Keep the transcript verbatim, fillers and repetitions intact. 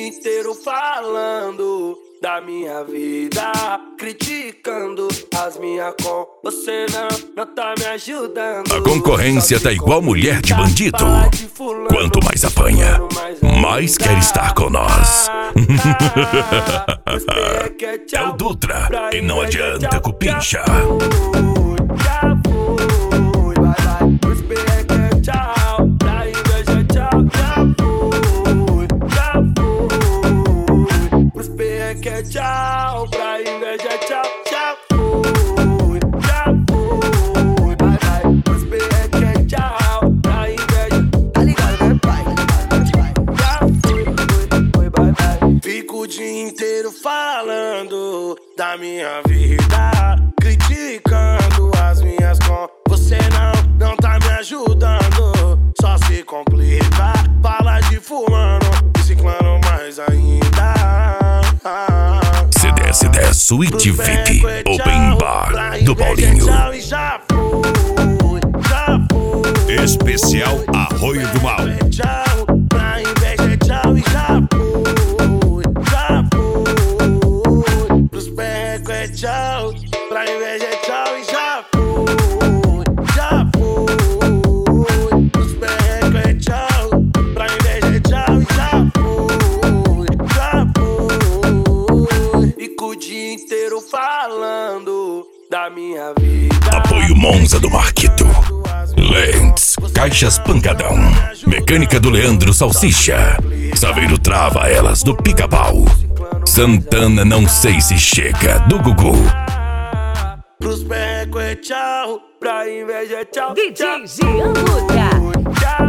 dia inteiro falando da minha vida, criticando as minhas com. Você não, não tá me ajudando. A concorrência tá igual mulher de bandido. Quanto mais apanha, mais quer estar com nós. É o Dutra e não adianta cupincha. Tchau, pra inveja, tchau, tchau. Fui, já fui, bye bye. Os P é que é tchau, pra inveja. Tá ligado, né, pai? Já fui, fui, fui, bye bye. Fico o dia inteiro falando da minha vida, criticando as minhas com. Você não, não tá me ajudando. Só se complica, fala de fulano e ciclano mais ainda. C dez C dez Suíte V I P Open Bar do Paulinho. Especial Arroio do Mal. Pra inveja, tchau e já fui, já fui. Pros perrecos é tchau, pra inveja, tchau e já fui, já fui. Pros perrecos é tchau, pra inveja, tchau e já fui, já fui. Fico o dia inteiro falando da minha vida. Apoio Monza do Marquito. Lentes, caixas pancadão. Mecânica do Leandro Salsicha. Saveiro Trava Elas do Pica-Pau. Santana Não Sei Se Chega do Gugu. Pros perrecos é tchau, pra inveja é tchau. D J Jean Dutra. Tchau.